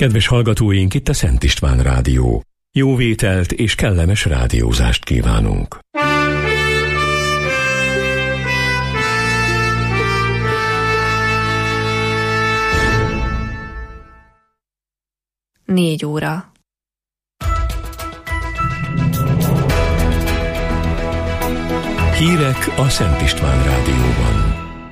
Kedves hallgatóink, itt a Szent István Rádió. Jó vételt és kellemes rádiózást kívánunk. Négy óra. Hírek a Szent István Rádióban.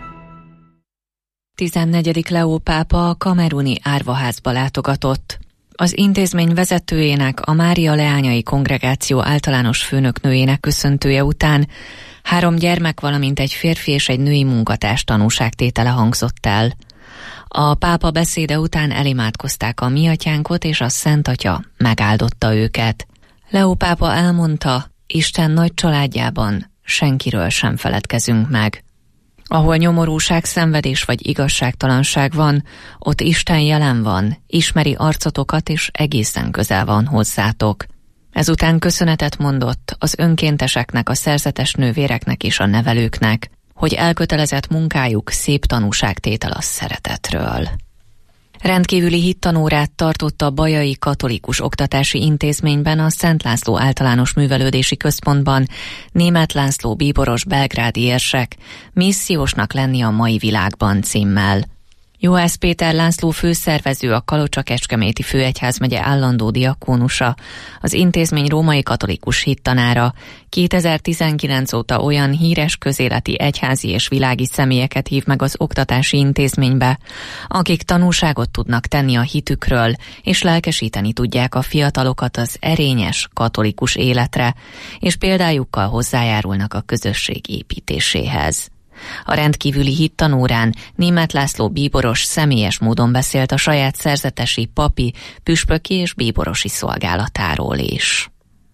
14. Leó pápa a kameruni árvaházba látogatott. Az intézmény vezetőjének, a Mária Leányai Kongregáció általános főnöknőjének köszöntője után 3 gyermek, valamint egy férfi és egy női munkatárs tanúságtétele hangzott el. A pápa beszéde után elimádkozták a Mi Atyánkot, és a Szent Atya megáldotta őket. Leó pápa elmondta, Isten nagy családjában senkiről sem feledkezünk meg. Ahol nyomorúság, szenvedés vagy igazságtalanság van, ott Isten jelen van, ismeri arcotokat és egészen közel van hozzátok. Ezután köszönetet mondott az önkénteseknek, a szerzetes nővéreknek és a nevelőknek, hogy elkötelezett munkájuk szép tanúságtétel a szeretetről. Rendkívüli hittanórát tartott a Bajai Katolikus Oktatási Intézményben, a Szent László Általános Művelődési Központban Németh László bíboros belgrádi érsek Missziósnak lenni a mai világban címmel. Juhász Péter László főszervező, a Kalocsa-Kecskeméti Főegyházmegye állandó diakónusa, az intézmény római katolikus hittanára 2019 óta olyan híres közéleti egyházi és világi személyeket hív meg az oktatási intézménybe, akik tanúságot tudnak tenni a hitükről, és lelkesíteni tudják a fiatalokat az erényes katolikus életre, és példájukkal hozzájárulnak a közösség építéséhez. A rendkívüli hittanórán Németh László bíboros személyes módon beszélt a saját szerzetesi, papi, püspöki és bíborosi szolgálatáról is.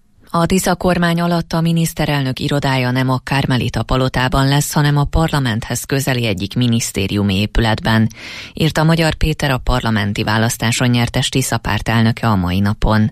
A Tisza kormány alatt a miniszterelnök irodája nem a Kármelita palotában lesz, hanem a parlamenthez közeli egyik minisztériumi épületben, írta Magyar Péter, a parlamenti választáson nyertes Tisza párt elnöke a mai napon.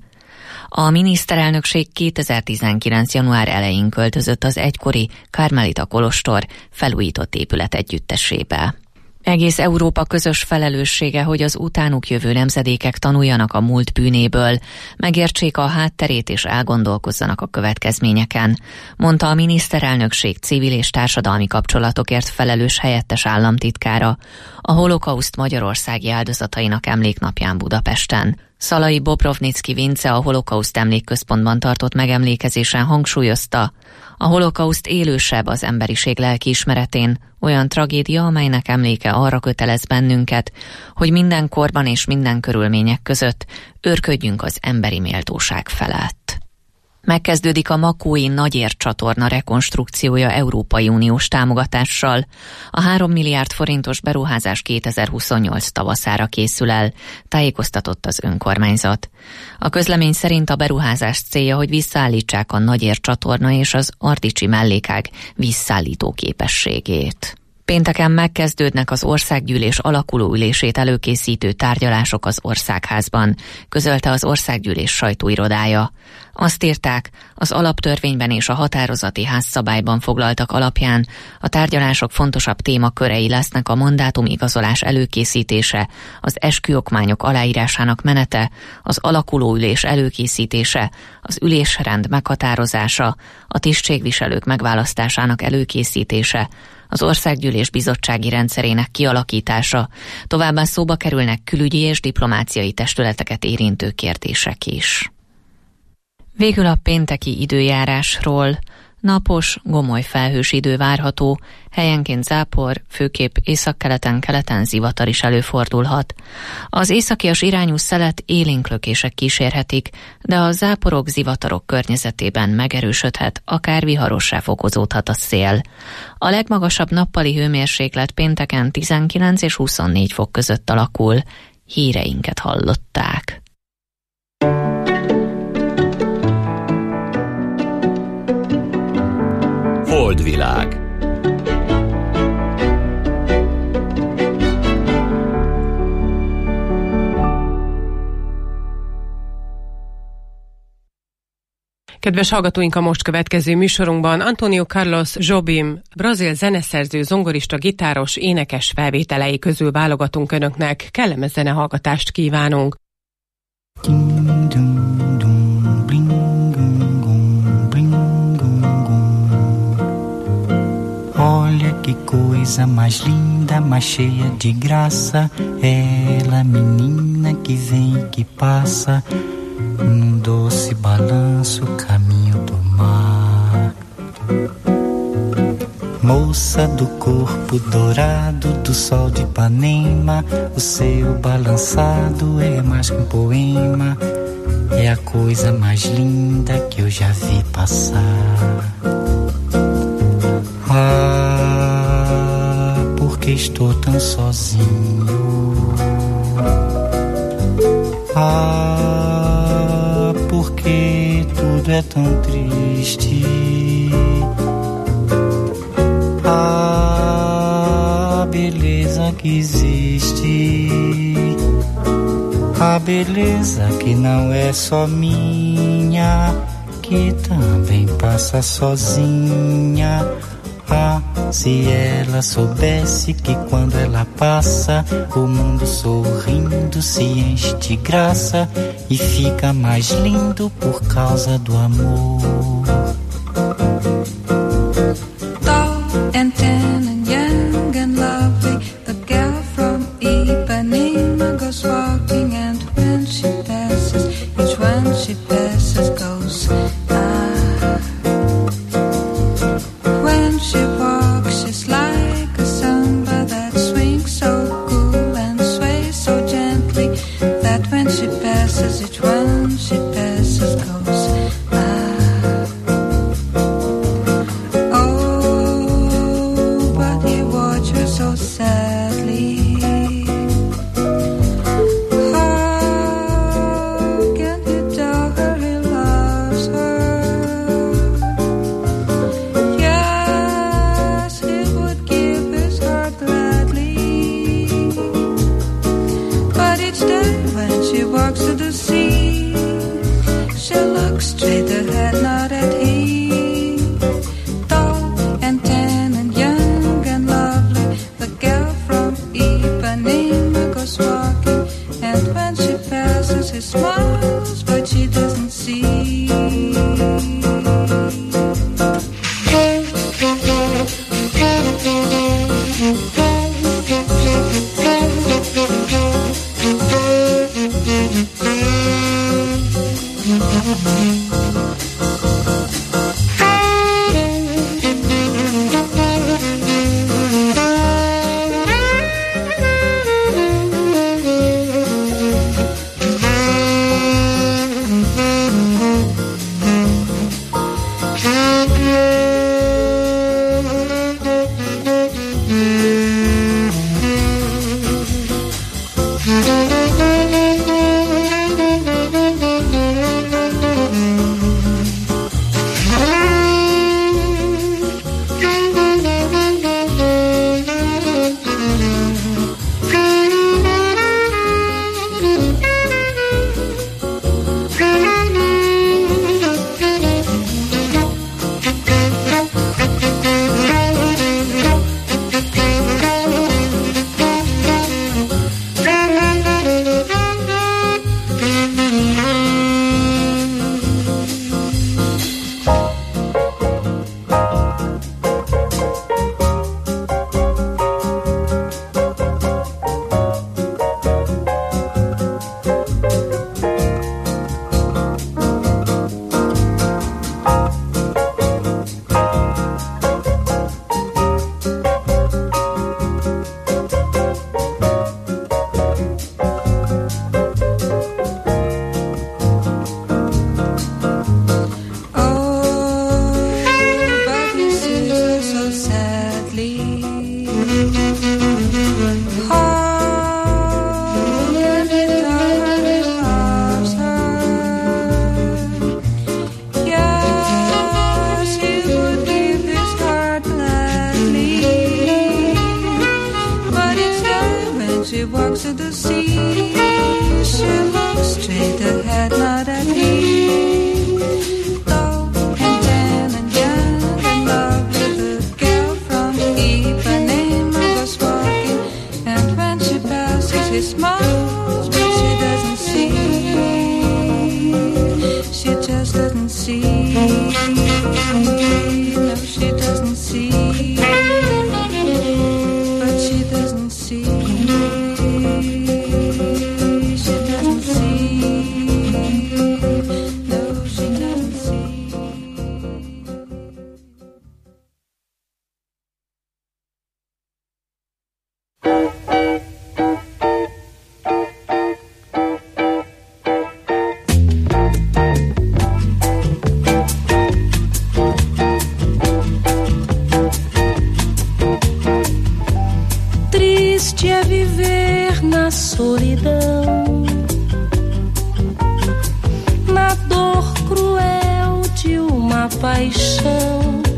A miniszterelnökség 2019. január elején költözött az egykori Kármelita kolostor felújított épület együttesébe. Egész Európa közös felelőssége, hogy az utánuk jövő nemzedékek tanuljanak a múlt bűnéből, megértsék a hátterét és elgondolkozzanak a következményeken, mondta a miniszterelnökség civil és társadalmi kapcsolatokért felelős helyettes államtitkára a holokauszt magyarországi áldozatainak emléknapján Budapesten. Szalai Bobrovnicki Vince, a holokauszt emlékközpontban tartott megemlékezésen hangsúlyozta, a holokauszt élősebb az emberiség lelkiismeretén, olyan tragédia, amelynek emléke arra kötelez bennünket, hogy minden korban és minden körülmények között őrködjünk az emberi méltóság felett. Megkezdődik a Makói Nagyér csatorna rekonstrukciója Európai Uniós támogatással. A 3 milliárd forintos beruházás 2028 tavaszára készül el, tájékoztatott az önkormányzat. A közlemény szerint a beruházás célja, hogy visszaállítsák a Nagyér csatorna és az Ardicsi mellékág visszaállító képességét. Pénteken megkezdődnek az országgyűlés alakulóülését előkészítő tárgyalások az Országházban, közölte az Országgyűlés sajtóirodája. Azt írták, az alaptörvényben és a határozati házszabályban foglaltak alapján a tárgyalások fontosabb témakörei lesznek a mandátumigazolás előkészítése, az esküokmányok aláírásának menete, az alakulóülés előkészítése, az ülésrend meghatározása, a tisztségviselők megválasztásának előkészítése, az Országgyűlés bizottsági rendszerének kialakítása, továbbá szóba kerülnek külügyi és diplomáciai testületeket érintő kérdések is. Végül a pénteki időjárásról. Napos, gomoly felhős idő várható, helyenként zápor, főképp északkeleten, keleten zivatar is előfordulhat. Az északias irányú szelet élénklökések kísérhetik, de a záporok, zivatarok környezetében megerősödhet, akár viharossá fokozódhat a szél. A legmagasabb nappali hőmérséklet pénteken 19 és 24 fok között alakul. Híreinket hallották. Holdvilág. Kedves hallgatóink, a most következő műsorunkban Antônio Carlos Jobim, brazil zeneszerző, zongorista, gitáros, énekes felvételei közül válogatunk önöknek. Kellemes zenehallgatást kívánunk! Olha que coisa mais linda, mais cheia de graça, ela, menina que vem e que passa, num doce balanço, caminho do mar. Moça do corpo dourado do sol de Ipanema, o seu balançado é mais que um poema, é a coisa mais linda que eu já vi passar. Ah, porque estou tão sozinho. Ah, porque tudo é tão triste. A beleza que existe, a beleza que não é só minha, que também passa sozinha. Ah, se ela soubesse que quando ela passa, o mundo sorrindo se enche de graça e fica mais lindo por causa do amor. And tan and young and lovely, the girl from Ipanema goes walking, and when she passes, each one she passes goes ah. When she walks, she's like a samba that swings so cool and sways so gently, that when she passes, each one she passes goes ah. So sadly, how can he tell her he loves her? Yes, he would give his heart gladly, but each day when she walks to the sea, she looks straight ahead, not at him. Tall and tan and young and lovely, the girl from Ipanema goes walking, and when she passes, he smiles, but she doesn't see. paixão.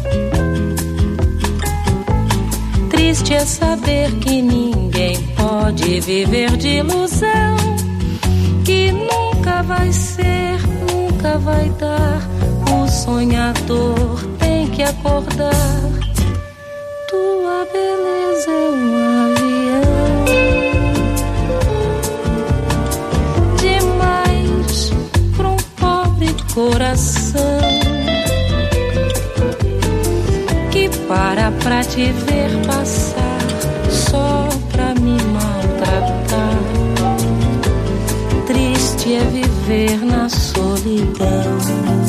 Triste é saber que ninguém pode viver de ilusão, que nunca vai ser, nunca vai dar. O sonhador tem que acordar. Tua beleza é um avião, demais pra um pobre coração que para pra te ver passar só pra me maltratar. Triste é viver na solidão.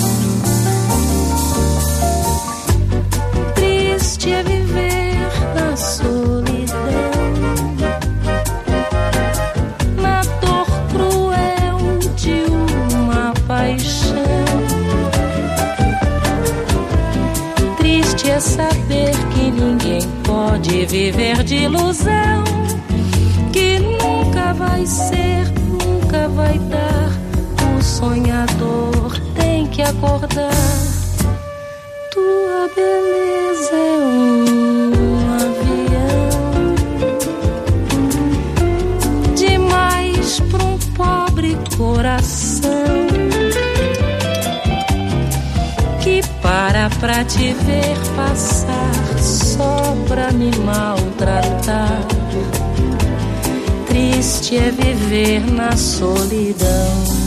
Triste é viver na solidão, na dor cruel de uma paixão. Triste é saber que ninguém pode viver de ilusão, que nunca vai ser, nunca vai dar. O sonhador tem que acordar. Tua beleza é um avião, demais pra um pobre coração que para pra te ver passar só pra me maltratar. Triste é viver na solidão.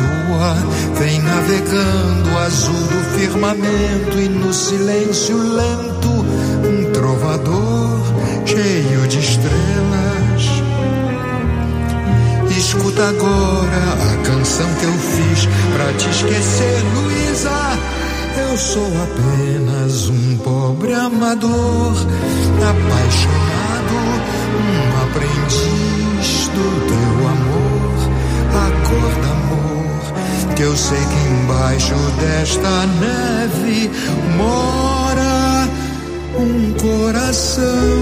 tua, vem navegando o azul do firmamento e no silêncio lento um trovador cheio de estrelas. Escuta agora a canção que eu fiz pra te esquecer, Luísa. Eu sou apenas um pobre amador, apaixonado, um aprendiz do teu amor, a cor do amor, que eu sei que embaixo desta neve mora um coração.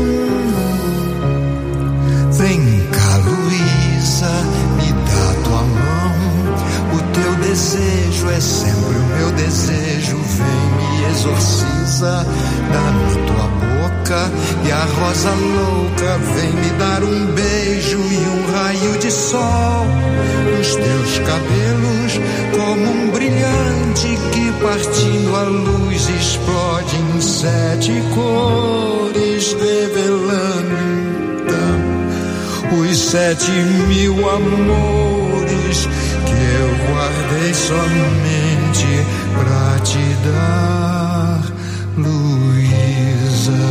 Vem cá, Luísa, me dá tua mão, o teu desejo é sempre o meu desejo, vem me exorciza, dá-me tua boca e a rosa louca, vem me dar um beijo e um raio de sol nos teus cabelos, como um brilhante que partindo a luz explode em 7 cores, revelando então os 7.000 amores que eu guardei somente pra te dar, Luísa,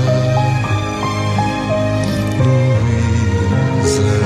Luísa.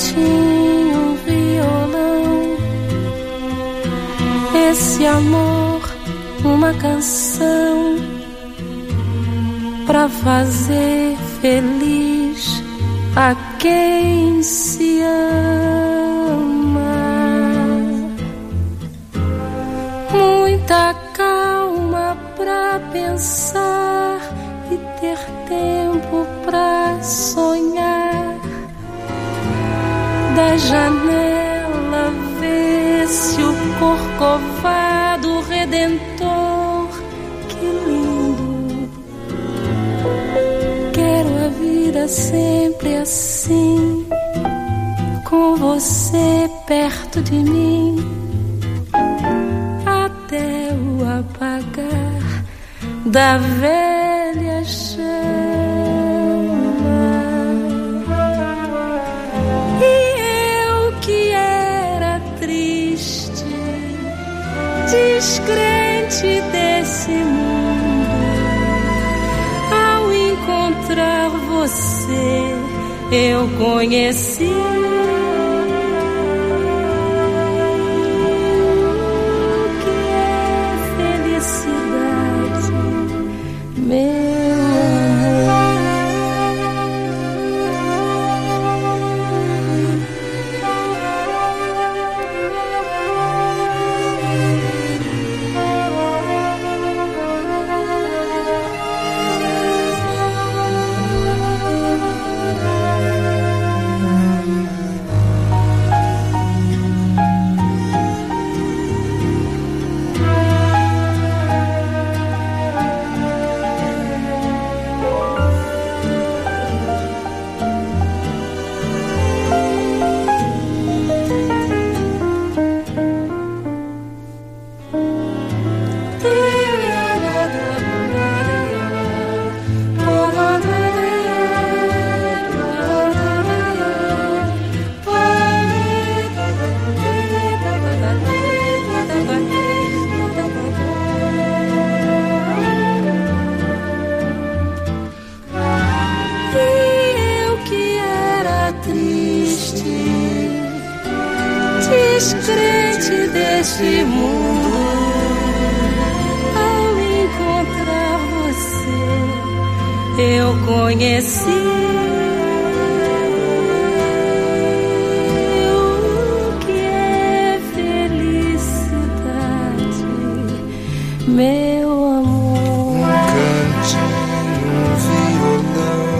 cantinho, um violão, esse amor, uma canção pra fazer feliz a quem se ama. Muita calma pra pensar e ter tempo pra sonhar. Da janela vê-se o Corcovado Redentor. Que lindo! Quero a vida sempre assim, com você perto de mim, até o apagar da velha chama. E eu que era triste, descrente desse mundo, ao encontrar você eu conheci descrente deste mundo, ao encontrar você eu conheci o que é felicidade, meu amor. Um cantinho, um violão,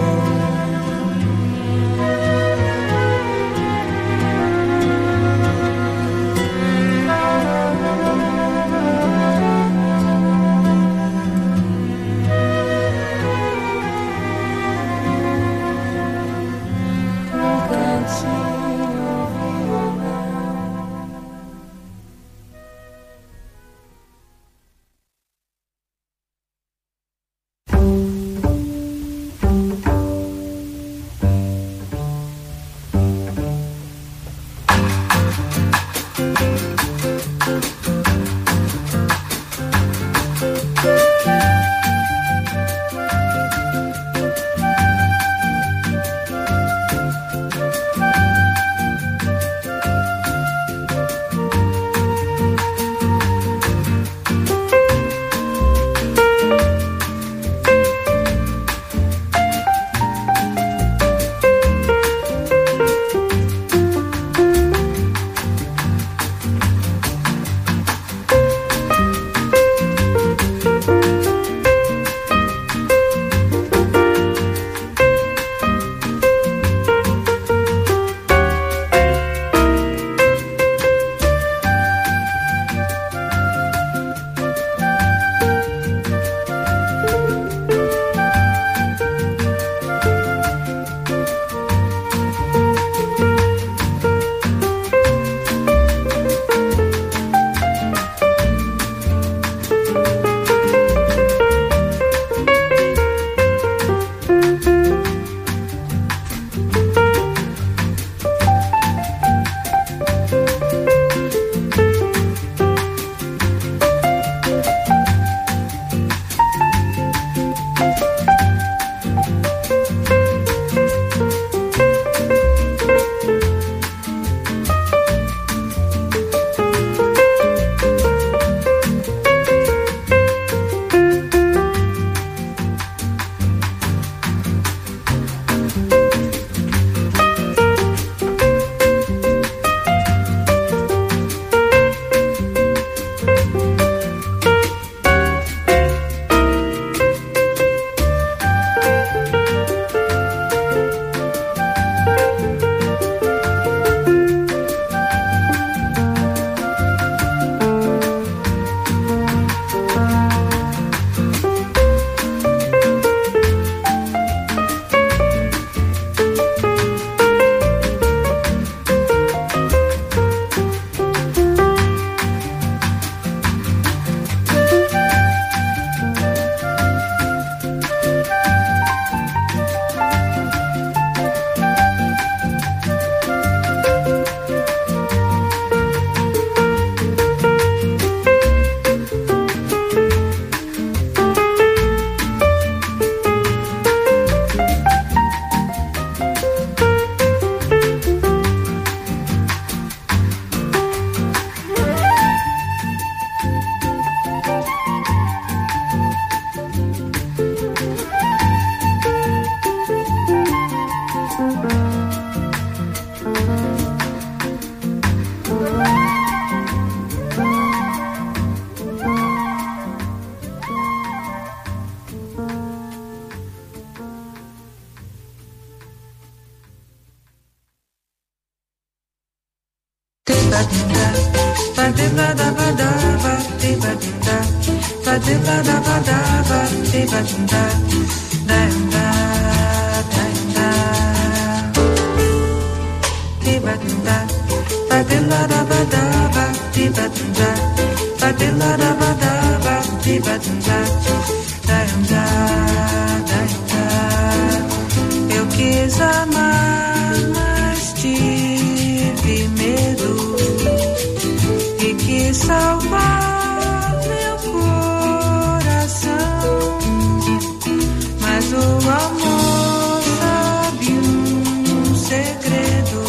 Eu quis amar, mas tive medo e quis salvar meu coração, mas o amor sabe um segredo.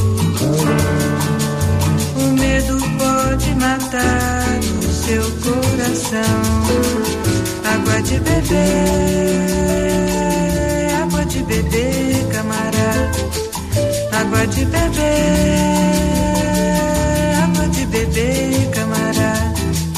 O medo pode matar o seu coração. Água de beber, camarada. Água de beber, camarada.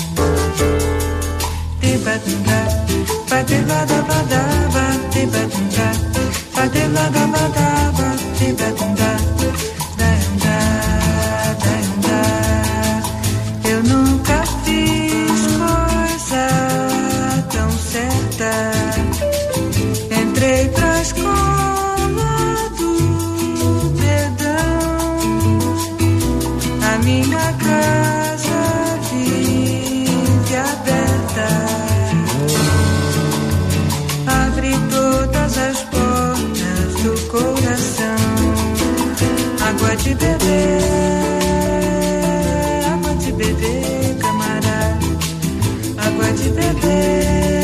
Tibadunda, badilada, tibadunda, badilada, tibadunda, daenda, daenda. Eu nunca fiz coisa tão certa. Entrei pra escola do perdão. A minha casa vive aberta. Abre todas as portas do coração. Água de beber, camarada. Água de beber.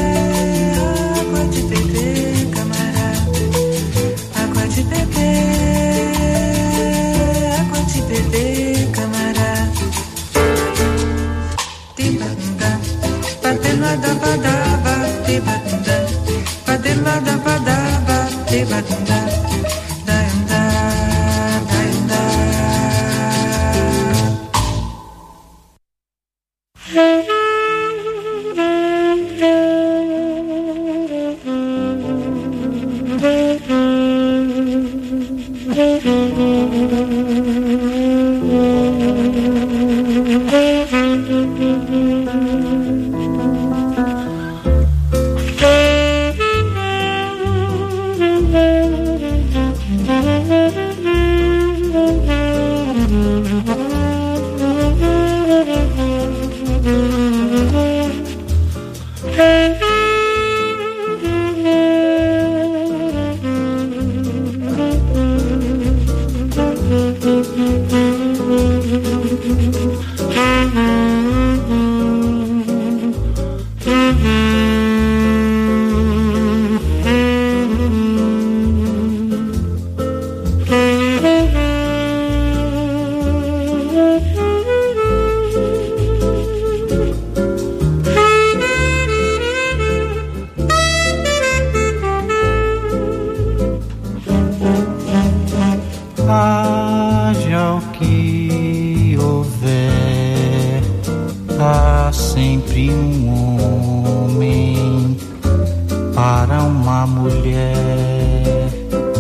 Haja o que houver, há sempre um homem para uma mulher,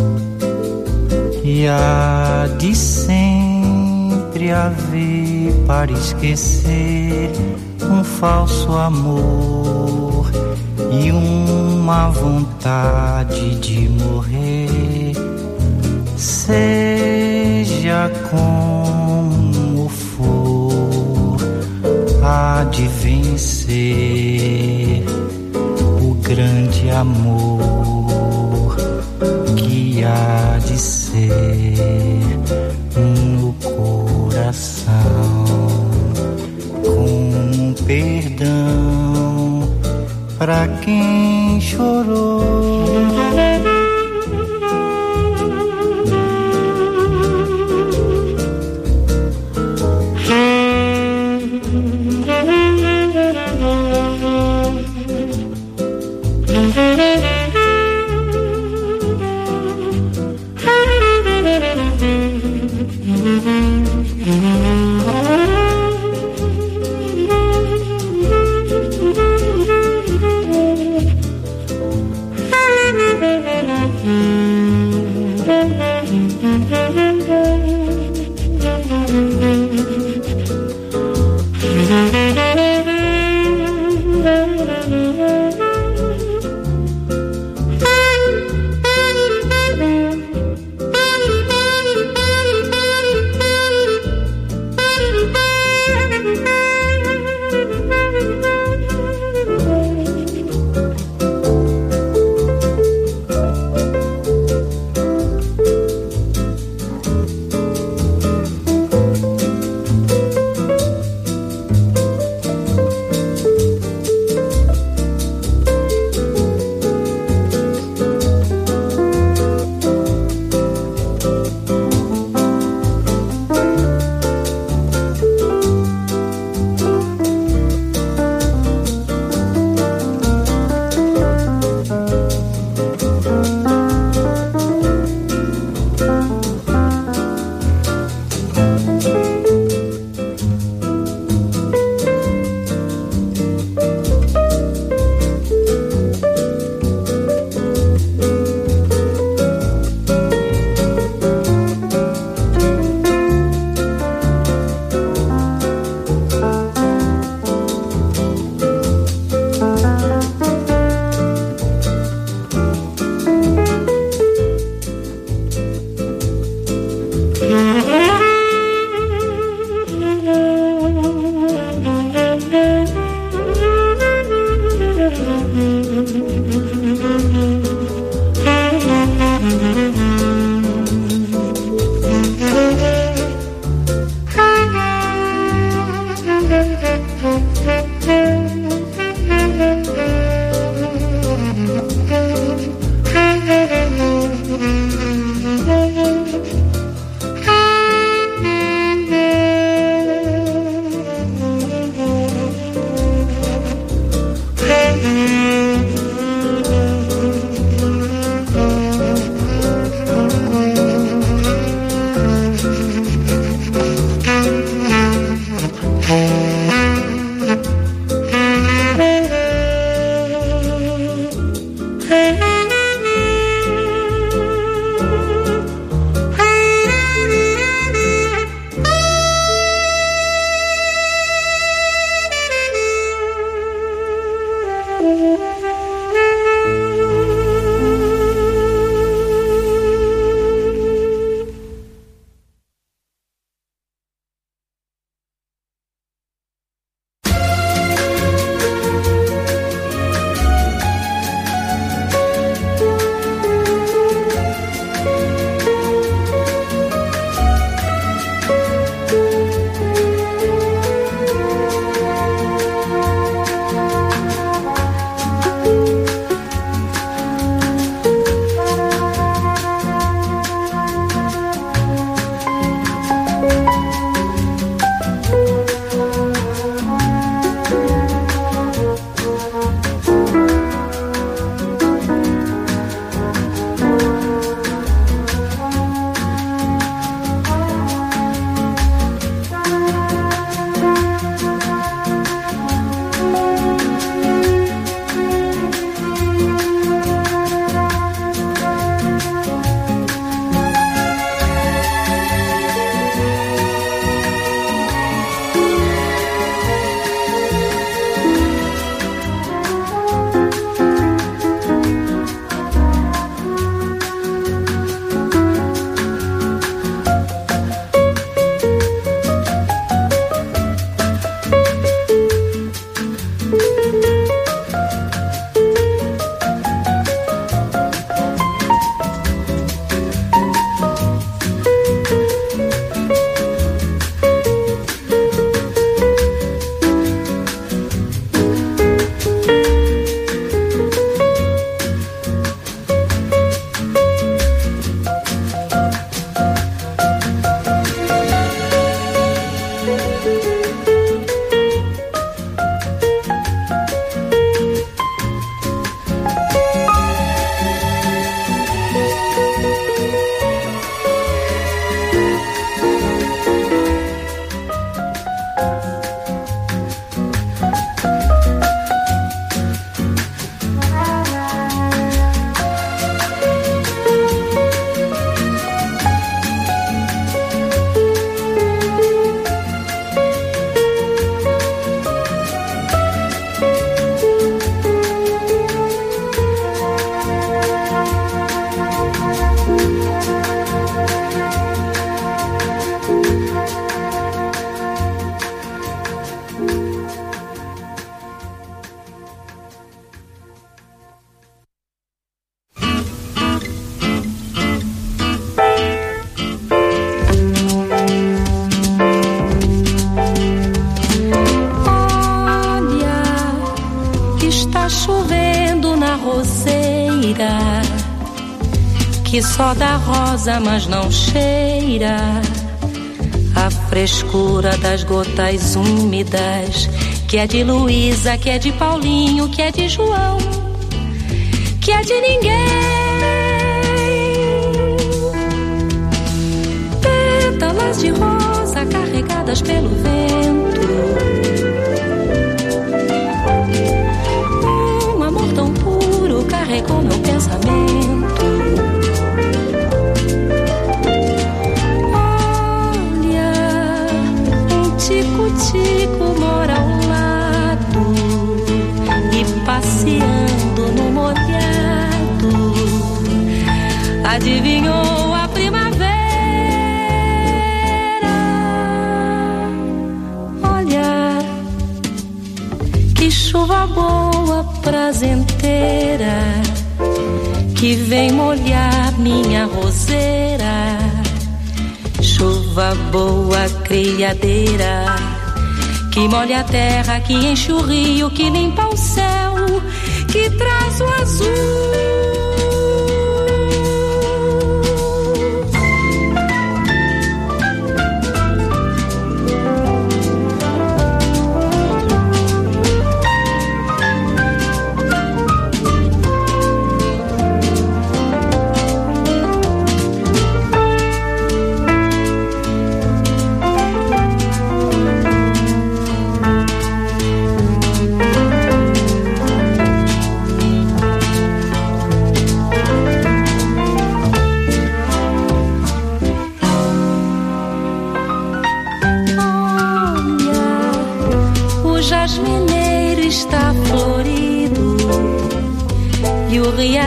e há de sempre haver para esquecer um falso amor e uma vontade de morrer. Seja como for, há de vencer o grande amor que há de ser no coração, com perdão pra quem chorou. que só dá rosa, mas não cheira a frescura das gotas úmidas, que é de Luísa, que é de Paulinho, que é de João, que é de ninguém. Pétalas de rosa carregadas pelo vento, um amor tão puro carregou meu pensamento. Tico mora ao lado e passeando no molhado adivinhou a primavera. Olha que chuva boa, prazenteira, que vem molhar minha roseira. Chuva boa, criadeira, que molha a terra, que enche o rio, que limpa o céu, que traz o azul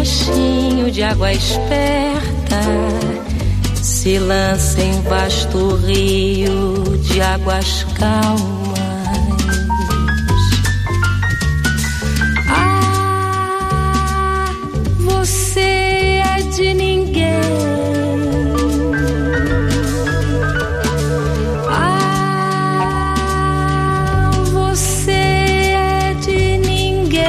riachinho de água esperta se lança em vasto rio de águas calmas. Ah, você é de ninguém. Ah, você é de ninguém.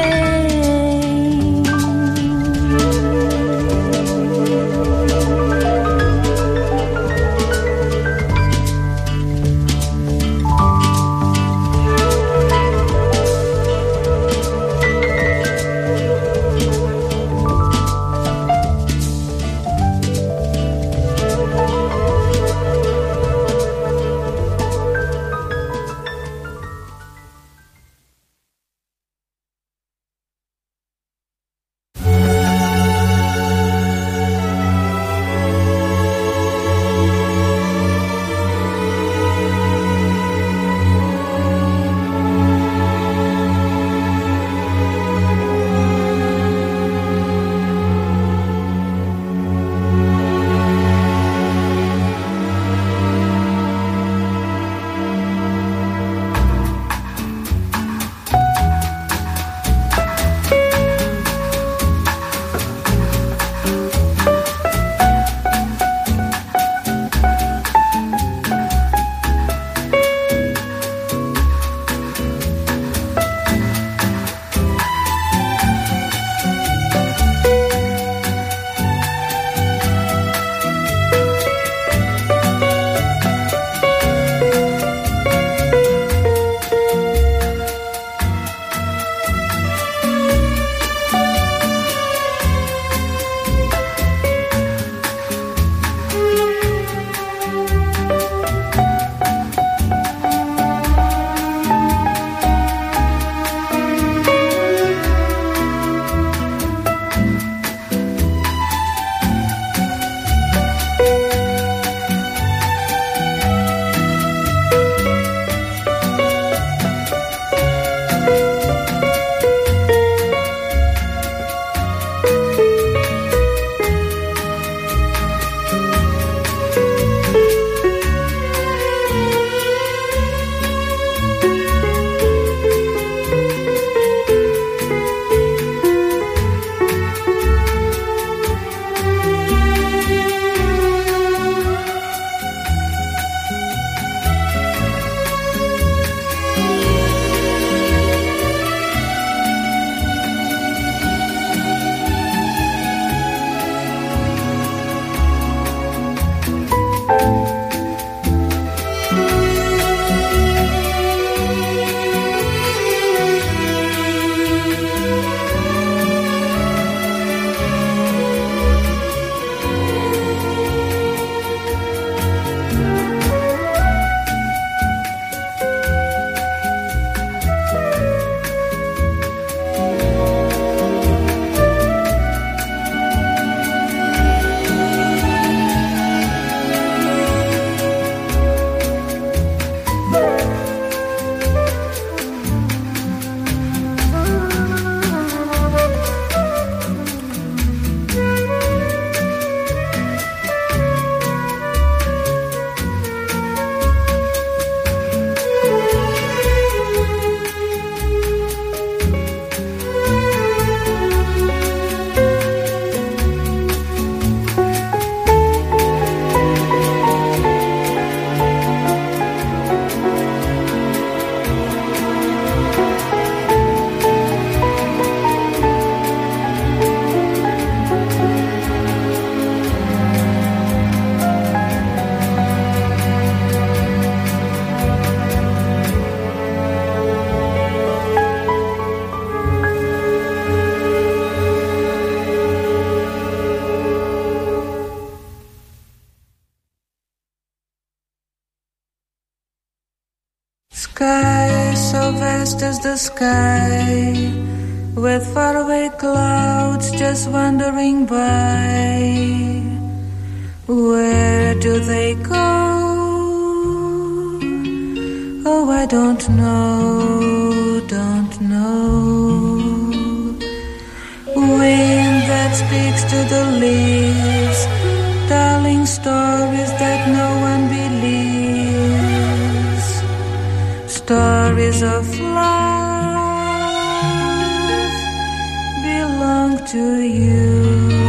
Sky so vast as the sky, with faraway clouds just wandering by. Where do they go? Oh, I don't know, don't know. Wind that's to the leaves, telling stories that no one believes, stories of love belong to you.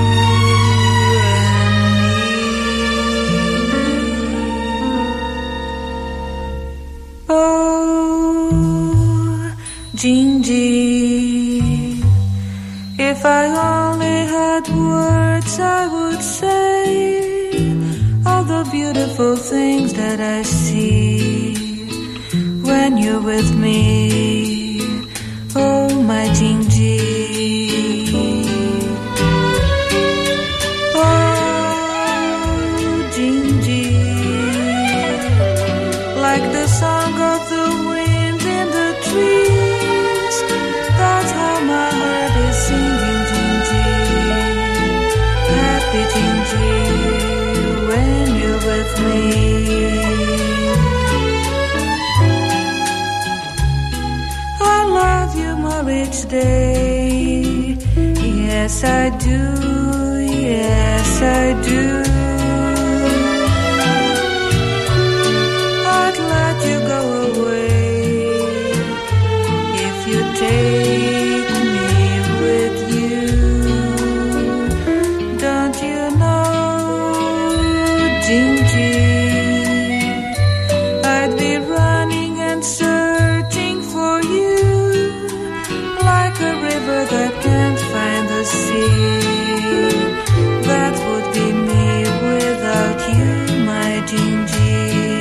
Gingy, if I only had words, I would say all the beautiful things that I see when you're with me. Oh, my Gingy. Oh, Gingy, like the song of the wind in the trees. That's how my heart is singing, Gingy. Happy Gingy, when you're with me. I love you more each day. Yes, I do. Yes, I do. I'd let you go away if you take me with you. Don't you know, Gingy, I'd be running and searching for you like a river that can't find the sea. That would be me without you, my Gingy.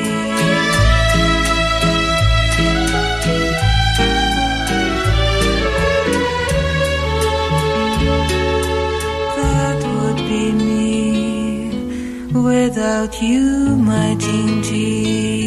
Without you, my Gingy.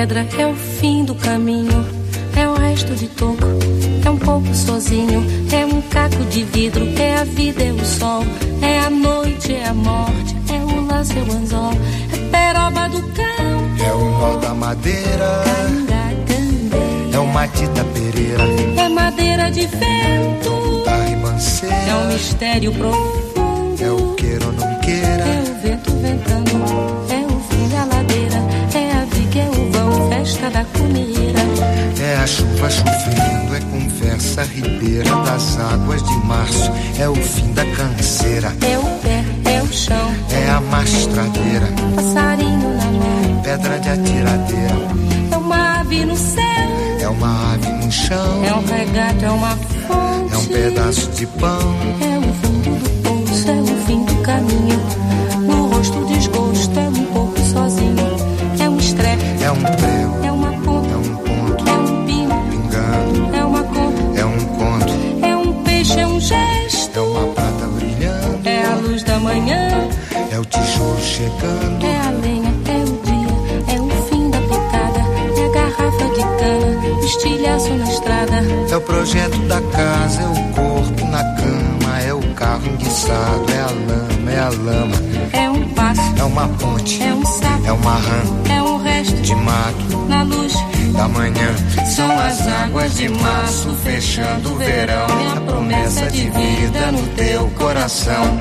pedra, é o fim do caminho, é o resto de toco, é um pouco sozinho, é um caco de vidro, é a vida, é o sol, é a noite, é a morte, é o laço, é o anzol, é peroba do cão, é o nó da madeira, é o matita pereira, é madeira de vento, da ribanceira, é um mistério profundo, é o queira ou não queira, é o vento ventando, é o fim da ladeira, é a viga, é o vão, festa da comida, é a chuva chovendo, é conversa ribeira das águas de março, é o fim da canseira, é o pé, é o chão, é a mastradeira, passarinho na mão, pedra de atiradeira, é uma ave no céu, é uma ave no chão, é um regato, é uma fonte, é um pedaço de pão, é o fundo do poço, é o fim do caminho, no rosto o desgosto, é um pouco sozinho, é um estrepe, é um prego, é uma ponta, é um ponto, é um pingo, pingando, é uma conta, é um conto, é um peixe, é um gesto, é uma prata brilhando, é a luz da manhã, é o tijolo chegando, é a lenha, é o dia, é o fim da picada, é a garrafa de cana, estilhaço na estrada, é o projeto da casa, é o corpo na cama, é o carro enguiçado, é a lama, é um passo, é uma ponte, é um sapo, é uma rã, é um resto de mato, na luz da manhã, são as águas de março fechando o verão, é a promessa de vida no teu coração.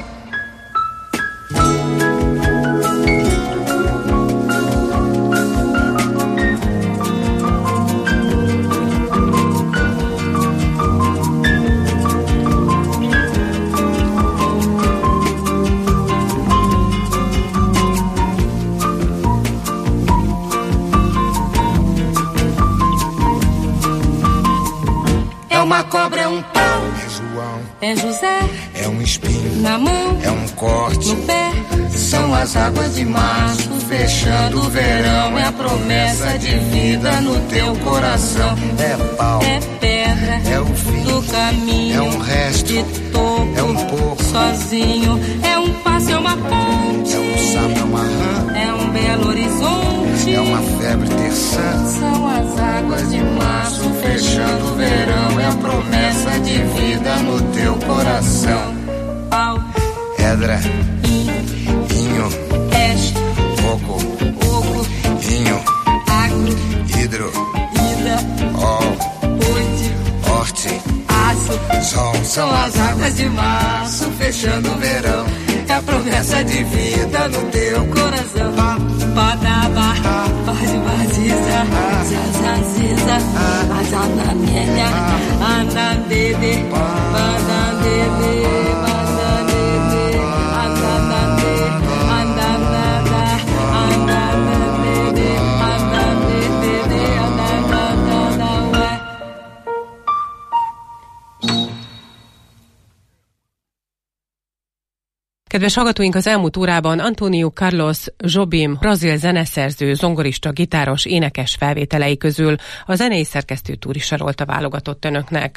uma cobra, é um pau, é João, é José, é um espinho, na mão, é um corte, no pé, são as águas de março fechando o verão, é a promessa de vida no teu coração, é pau, é pedra, é o fim do caminho, é um resto, de topo, é um pouco, sozinho, é um passo, é uma ponte, é um sapo, é uma rã, é um belo horizonte, é uma febre terçã, são as águas de março fechando o verão, é a promessa de vida no teu coração. Pau, pedra, inho, peixe, coco, oco, inho, agro, hidro, ida, ol, oite, horte, aço, sol, são as águas de março fechando o verão, é a promessa de vida no teu coração. Padaba, Pajibaziza, Zazaziza, Azanamenya, Anandede, Banandede, Banandede, Anandade, Andanada, Andanadede, Anandede, Andanada, ué. Kedves hallgatóink, az elmúlt órában Antonio Carlos Jobim, brazil zeneszerző, zongorista, gitáros, énekes felvételei közül a zenei szerkesztő Túri Sarolta válogatott önöknek.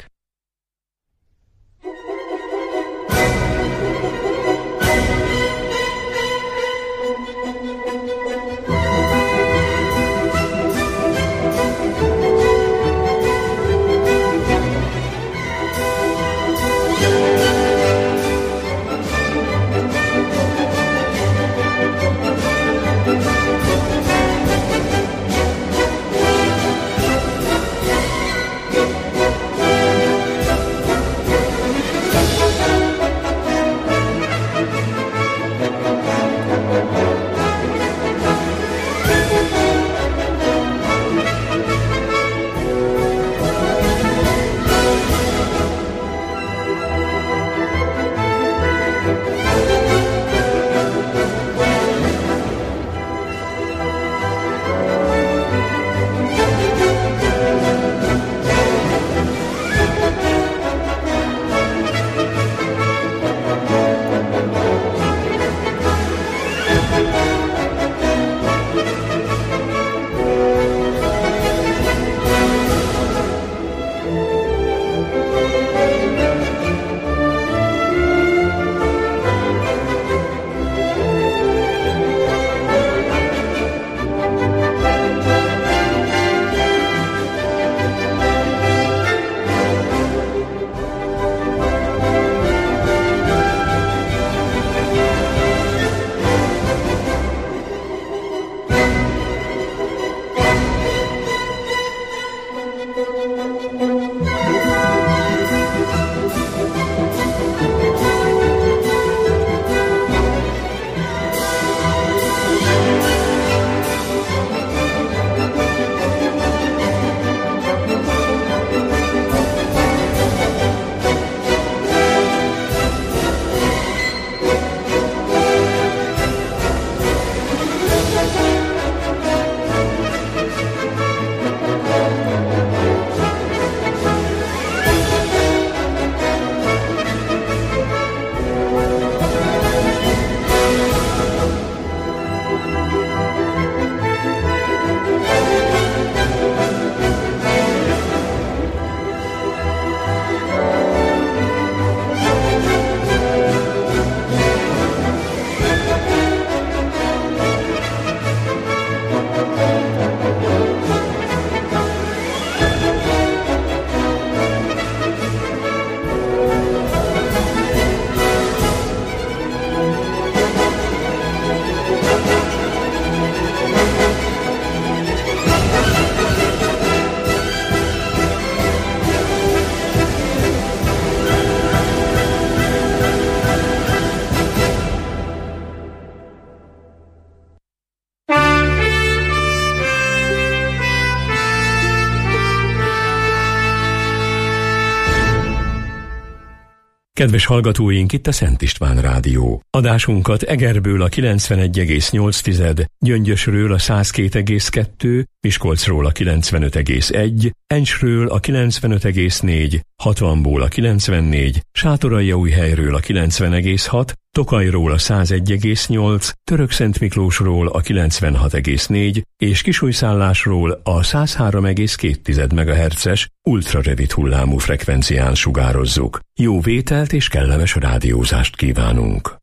Kedves hallgatóink, itt a Szent István Rádió. Adásunkat Egerből a 91,8, Gyöngyösről a 102,2, Miskolcról a 95,1, Encsről a 95,4, Hatvanból a 94, Sátoraljaújhelyről a 90,6, Tokajról a 101,8, Törökszentmiklósról a 96,4 és Kisújszállásról a 103,2 MHz-es ultrarövid hullámú frekvencián sugározzuk. Jó vételt és kellemes rádiózást kívánunk!